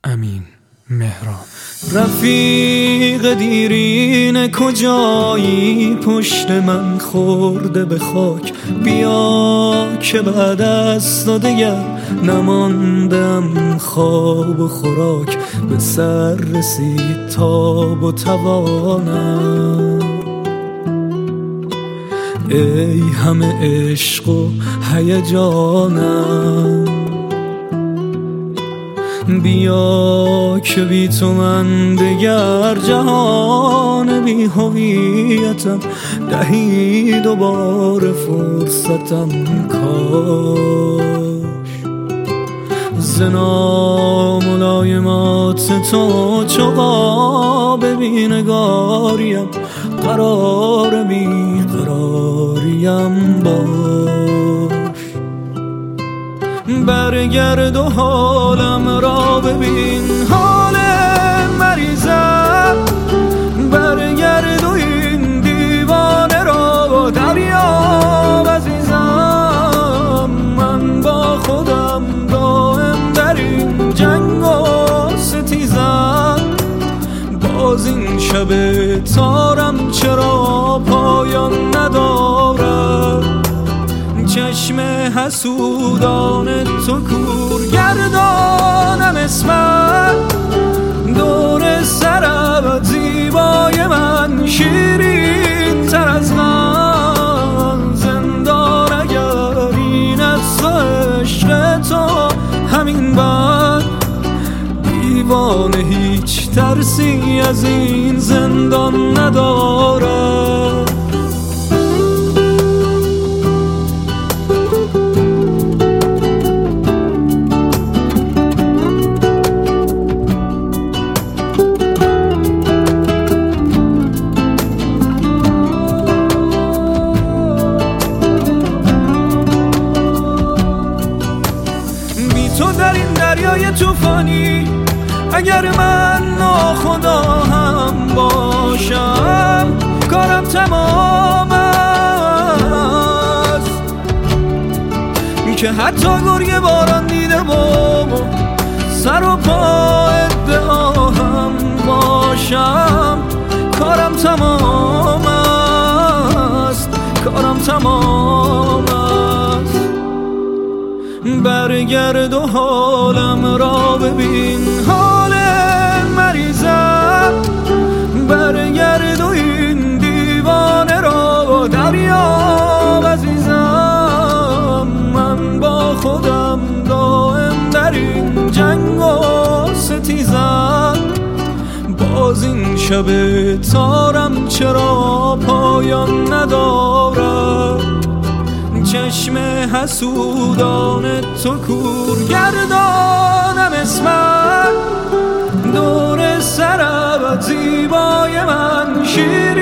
امین مهران. رفیق دیرین کجایی، پشت من خورده به خاک، بیا که بعد از تو دگر نماندم خواب و خوراک، به سر رسید تاب و توانم. ای همه عشق و هیجانم، بیا که بی تو من دگر جهان بی هویتم، دهی دوباره فرصتم کاش. ز ناملایمات تو چو قاب بی‌نگاریم، قرار بیقراریم باش. برگرد و حالم را ببین، حال مریضم، برگرد و این دیوانه را دریاب عزیزم. من با خودم دائم در این جنگ و ستیزم، باز این شب تارم چرا پایان ندارد. چشم حسودان تو کور گردانم اسمت، دور سرم زیبای من شیرین تر از من. زندان اگر این از عشق تو همین بد، دیوانه هیچ ترسی از این زندان ندارد. تو در این دریای طوفانی، اگر من ناخدا هم باشم، کارم تمام است. که حتی گرگ باران دیدم و سر و پا ادعا هم باشم، کارم تمام است، کارم تمام است. برگرد و حالم را ببین، حال مریضم، برگرد و این دیوانه را دریاب عزیزم. من با خودم دائم در این جنگ و ستیزم، باز این شب تارم چرا پایان ندارد. چشم حسودان تو کور گردانم اسمت، دور سرم زیبای من شیر